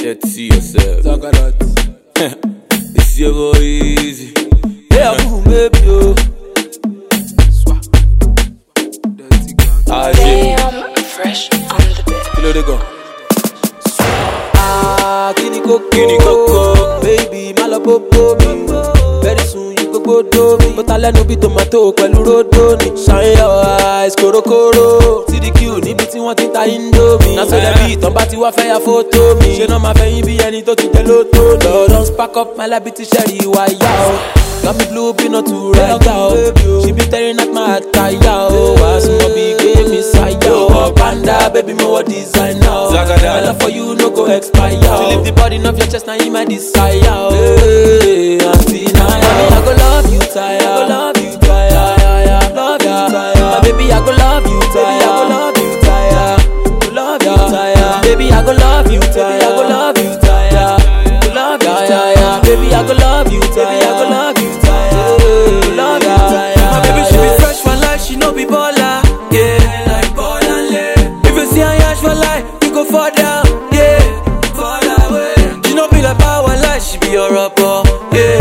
Let's see yourself. Talk a lot. It's your boy Easy. Yeah, boom, baby, yo. Swap. Dirty gang. Damn, fresh on the bed. Kilo they go. Kini coco, baby, malabobo mi. Very soon you go do me. But I let no be tomato, pẹ̀lú rodo ni. Shine your eyes, korokoro. TDQ níbi tí wọ́n ti ta Indomie. Na so dem bí ìtàn bá ti wá fẹ́ ya fótó mi. Ṣé náà máa fẹ́ yín bí ẹni tó ti jẹ lótó ni. Lọ́dọ̀ spark up my life ti ṣẹ́rí wa yá o. Got me blue be not to ride out. She be tearing at my attire o. Wàá súnmọ́ bí gbé mi sáyà o. Panda baby mo wọ design now. My love for you no go expire. To lift the body off your chest now you my desire o. Auntie Naya, I go love you tire. I go love you tire. Love you tire. My baby I go love you tire. I go love you tire. Love you tire. Baby I go love you tire. I go love you tire. Love you tire. Baby I go love you tire. I go love you tire. Love you tire. My baby she be fresh for life. She no be baller. Yeah, like baller. If you see her yash for life, we go further. Yeah, further away. She no be like power life. She be your rapper. Yeah.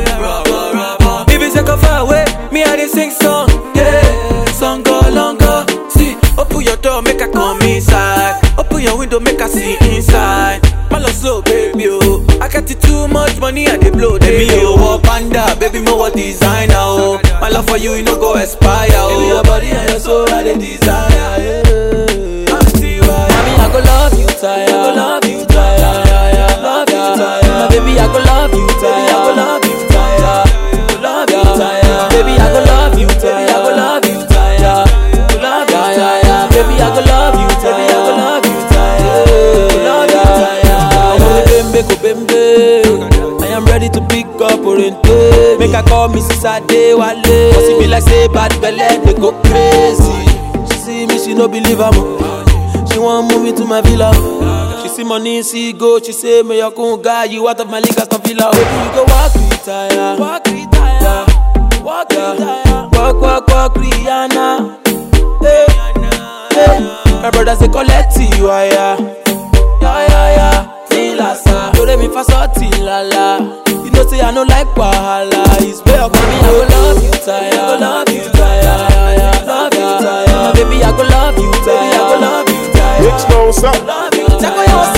If it's like a far away, me I dey sing song, yeah. Song go longer. See, open your door, make her come inside. Open your window, make her see inside. My love so baby, oh. I got it too much money, I dey blow. Baby, you walk panda, baby, more what designer, oh. My love for you, no go expire, oh. Baby, your body and your soul, I dey desire, yeah. Auntie, why? Mommy, I go love you, tire. I go love you, tire. Love you, tire. My baby, I go love you, tire. I go love you, tire. Love you, tire. Baby, I go love you, tire. I go love you, tire. Love you, tire. Baby, I go love you, tire. I go love you, tire. Love you, tire. Bembe, go bembe. I am ready to pick up Orente. Make her call me Sade Wale. Cause it be like say bad belly, they go crazy. She see me, she no believe I'm. She want move me to my villa. She see money, see go. She say me your cool guy, you out of my league, I stop villa. Baby, you go walk retire, walk retire, walk retire, walk Rihanna. Hey, hey. My brother say collect you, yeah. Tilasa, do re mi fa so tilala. You know say I no like wahala. It's way up me, I go love you tire, I go love you tire, love you tire. My baby, I go love you tire, I go love you tire. Mix no sound. Love you tire.